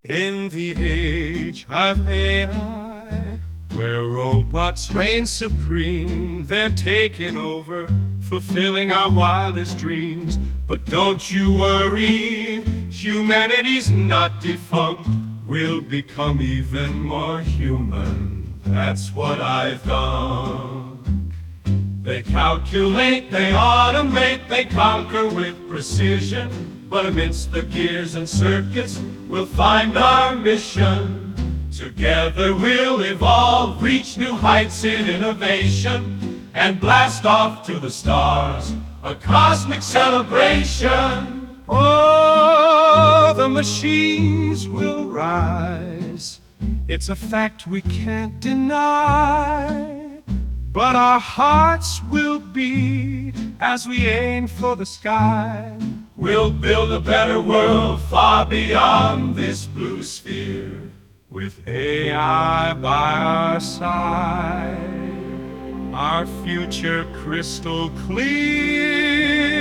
In the age of AI, where robots reign supreme, they're taking over, fulfilling our wildest dreams. But don't you worry, humanity's not defunct. We'll become even more human. That's what I've done. They calculate, they automate, they conquer with precision. But amidst the gears and circuits, we'll find our mission. Together we'll evolve, reach new heights in innovation, and blast off to the stars, a cosmic celebration. Oh, the machines will rise. It's a fact we can't deny. But our hearts will beat as we aim for the sky. We'll build a better world far beyond this blue sphere, with AI by our side, our future crystal clear.